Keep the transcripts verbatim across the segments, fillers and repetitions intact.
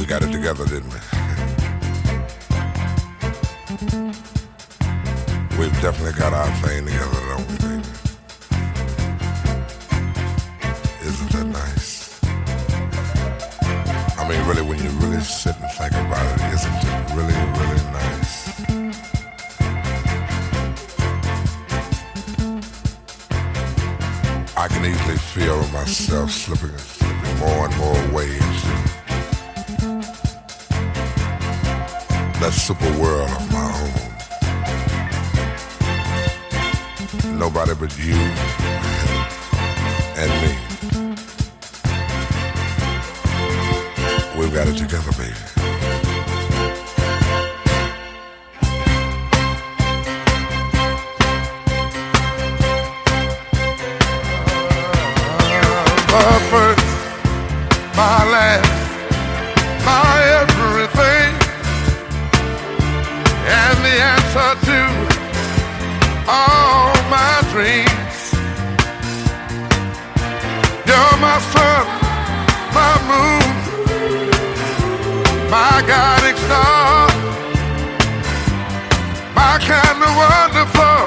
got it together, didn't we? We've definitely got our thing together, don't we, baby? Isn't that nice? I mean, really, when you really sit and think about it, isn't it really, really nice? I can easily feel myself slipping, slipping more and more away into that super world of my own. Nobody but you and me. We've got it together, baby. My first, my last, my everything, and the answer to all my dreams. You're my sun, my moon, my guiding star, my kind of wonderful.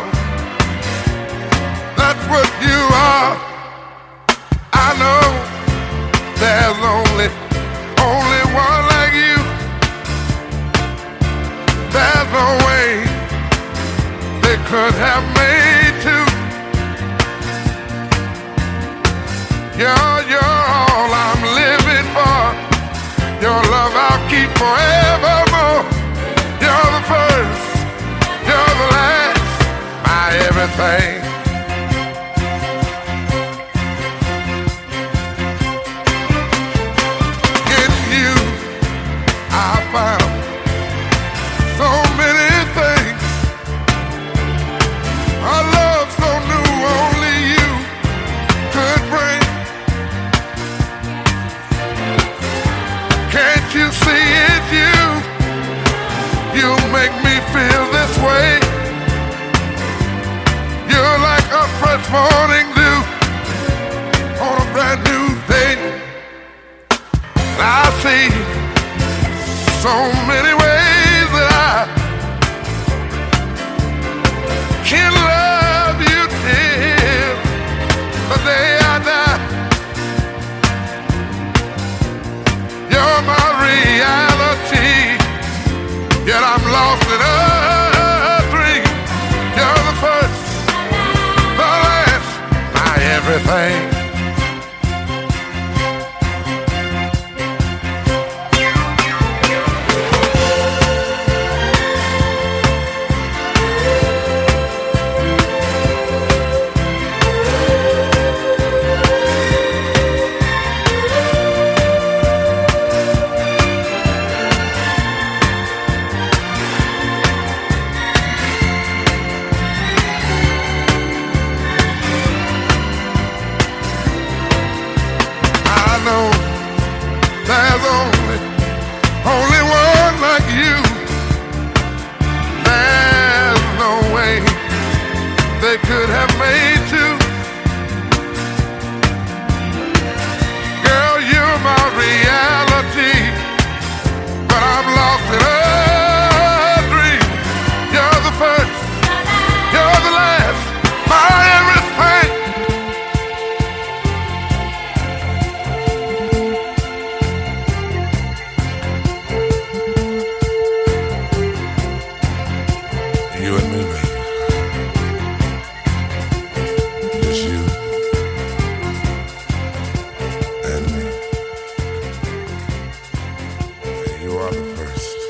That's what you are. I know there's only, only one like you. There's no way they could have made two. You're, you're all I'm living for. Your love I'll keep forevermore. You're the first, you're the last, my everything. Found so many things, a love so new only you could bring. Can't you see it, you? You make me feel this way. You're like a fresh morning dew on a brand new day. I see so many ways that I can love you till the day I die. You're my reality, yet I'm lost in a dream. You're the first, the last, my everything. There's only, only one like you. There's no way they could have made two. Girl, you're my reality, but I'm lost in a dream. You're the first, you're the last, my everything. You and me, baby. Just you and me. You are the first.